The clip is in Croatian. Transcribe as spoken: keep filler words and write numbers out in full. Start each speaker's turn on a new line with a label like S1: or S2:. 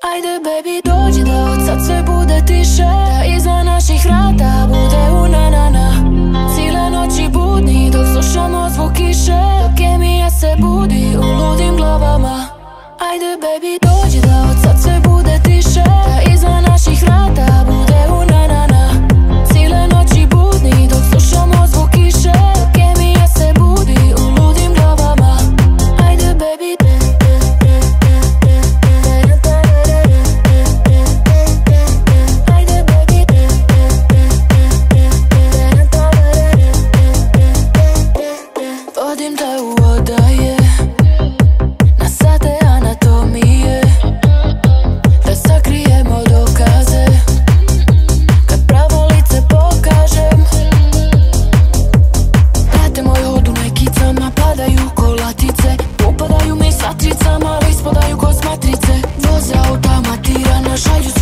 S1: Ajde baby dođi da od sad sve bude tiše, da iza naših vrata bude una-na-na. Cijele noći budni dok slušamo zvuk kiše, dok kemija se budi u ludim glavama. Ajde baby dođi da od sad sve bude tiše, da iza naših vrata bude una-na-na. Cijele noći budni dok slušamo zvuk kiše, dok kemija se budi u ludim glavama. Ajde baby. Vodim te u odaje, na sate anatomije, da sakrijemo dokaze, kad pravo lice pokažem. Prate moj hod u nekicama, padaju ko latice, upadaju mi s vatricama, ali ispadaju ko s matrice. Voze automatirana, šalju